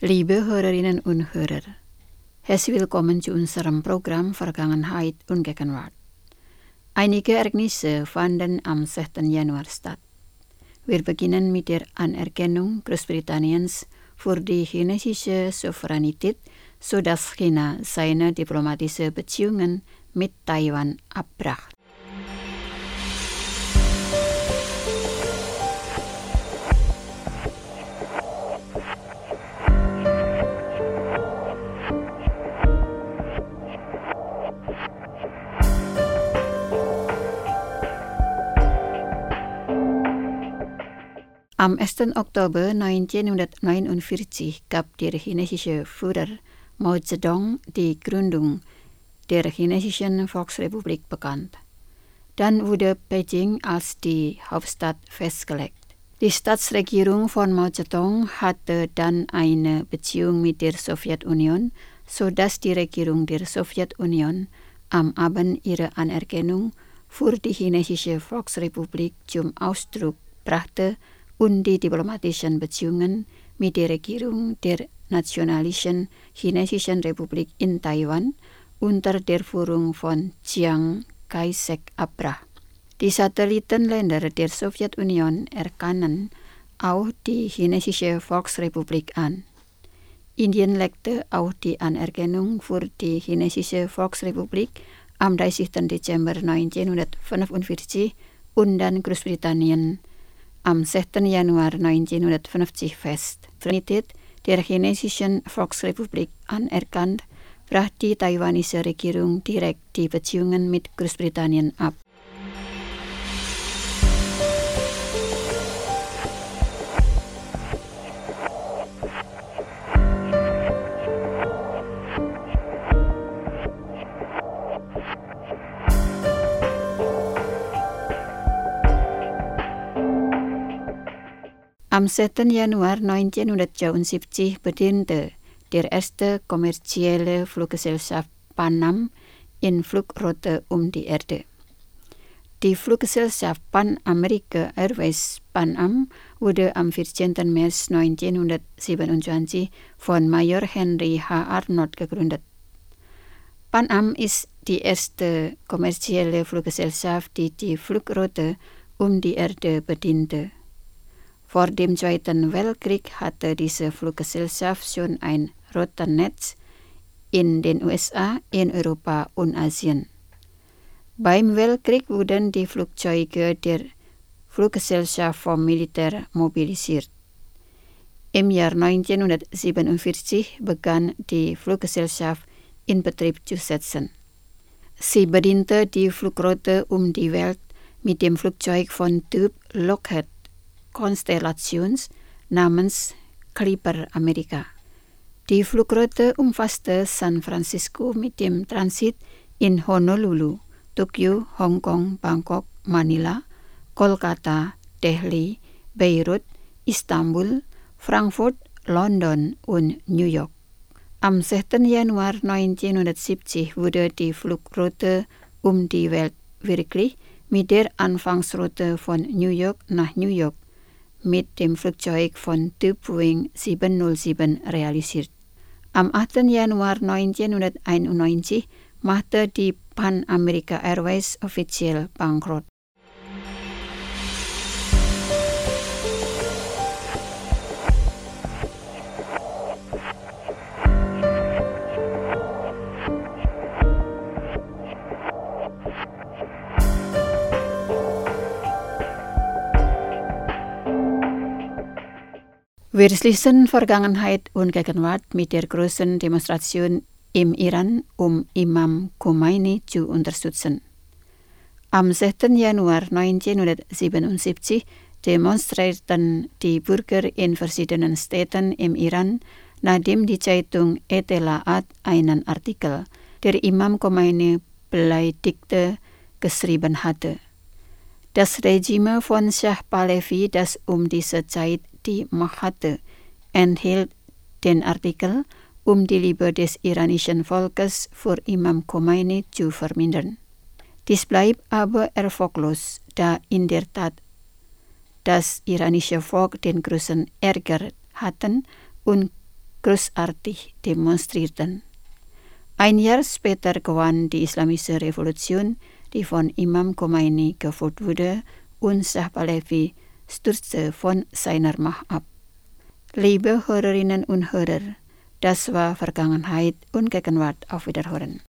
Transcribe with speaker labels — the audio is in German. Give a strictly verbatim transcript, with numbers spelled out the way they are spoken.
Speaker 1: Liebe Hörerinnen und Hörer, herzlich willkommen zu unserem Programm Vergangenheit und Gegenwart. Einige Ereignisse fanden am sechsten Januar statt. Wir beginnen mit der Anerkennung Großbritanniens für die chinesische Souveränität, sodass China seine diplomatischen Beziehungen mit Taiwan abbrach. Am ersten Oktober neunzehnhundertneunundvierzig gab der chinesische Führer Mao Zedong die Gründung der Chinesischen Volksrepublik bekannt. Dann wurde Peking als die Hauptstadt festgelegt. Die Staatsregierung von Mao Zedong hatte dann eine Beziehung mit der Sowjetunion, sodass die Regierung der Sowjetunion am Abend ihre Anerkennung für die Chinesische Volksrepublik zum Ausdruck brachte und die diplomatischen Beziehungen mit der Regierung der Nationalistischen Chinesischen Republik in Taiwan unter der Führung von Chiang Kai-shek abbrach. Die Satellitenländer der Sowjetunion erkannten auch die Chinesische Volksrepublik an. Indien legte auch die Anerkennung für die Chinesische Volksrepublik am dreißigsten Dezember neunzehnhundertfünfundvierzig und dann Großbritannien am sechsten Januar neunzehnhundertfünfzig fest. Souveränität der Chinesischen Volksrepublik anerkannt, brach die taiwanische Regierung direkt die Beziehungen mit Großbritannien ab. Am sechsten Januar neunzehnhundertzweiundsiebzig bediente der erste kommerzielle Fluggesellschaft Pan Am in Flugroute um die Erde. Die Fluggesellschaft Pan America Airways Pan Am wurde am vierzehnten März neunzehnhundertsiebenundzwanzig von Major Henry H. Arnold gegründet. Pan Am ist die erste kommerzielle Fluggesellschaft, die die Flugroute um die Erde bediente. Vor dem Zweiten Weltkrieg hatte diese Fluggesellschaft schon ein Routennetz in den U S A, in Europa und Asien. Beim Weltkrieg wurden die Flugzeuge der Fluggesellschaft vom Militär mobilisiert. Im Jahr neunzehnhundertsiebenundvierzig begann die Fluggesellschaft in Betrieb zu setzen. Sie bediente die Flugroute um die Welt mit dem Flugzeug von Typ Lockheed Constellations namens Clipper America. Die Flugroute umfasste San Francisco mit dem Transit in Honolulu, Tokio, Hongkong, Bangkok, Manila, Kolkata, Delhi, Beirut, Istanbul, Frankfurt, London und New York. Am sechsten Januar neunzehnhundertsiebzig wurde die Flugroute um die Welt wirklich mit der Anfangsroute von New York nach New York mit dem Flugzeug von Typ Boeing siebenhundertsieben realisiert. Am achten Januar neunzehnhunderteinundneunzig machte die Pan America Airways offiziell bankrott. Wir schließen Vergangenheit und Gegenwart mit der großen Demonstration im Iran, um Imam Khomeini zu unterstützen. Am sechsten Januar neunzehnhundertsiebenundsiebzig demonstrierten die Bürger in verschiedenen Städten im Iran, nachdem die Zeitung Etela'at einen Artikel, der Imam Khomeini beleidigte, geschrieben hatte. Das Regime von Shah Pahlavi, das um diese Zeit die Macht hatte, enthielt den Artikel, um die Liebe des iranischen Volkes für Imam Khomeini zu vermindern. Dies bleibt aber erfolglos, da in der Tat das iranische Volk den großen Ärger hatten und großartig demonstrierten. Ein Jahr später gewann die islamische Revolution, die von Imam Khomeini geführt wurde, und Shah Pahlavi stürzte von seiner Macht ab. Liebe Hörerinnen und Hörer, das war Vergangenheit und Gegenwart. Auf Wiederhören.